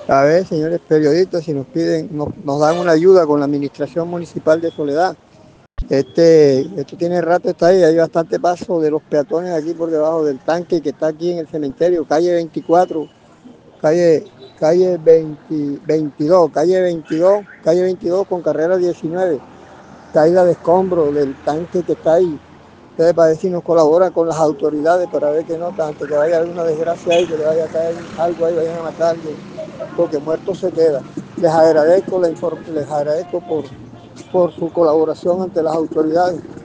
A ver, señores periodistas, si nos dan una ayuda con la Administración Municipal de Soledad. Esto tiene rato, está ahí, hay bastante paso de los peatones aquí por debajo del tanque que está aquí en el cementerio, calle 24, calle, calle 20 22, calle 22 con carrera 19, caída de escombros del tanque que está ahí. Entonces, para ver si nos colabora con las autoridades para ver que no, antes que vaya a haber una desgracia ahí, que le vaya a caer algo ahí, vayan a matar a alguien, porque muerto se queda. Les agradezco por su colaboración ante las autoridades.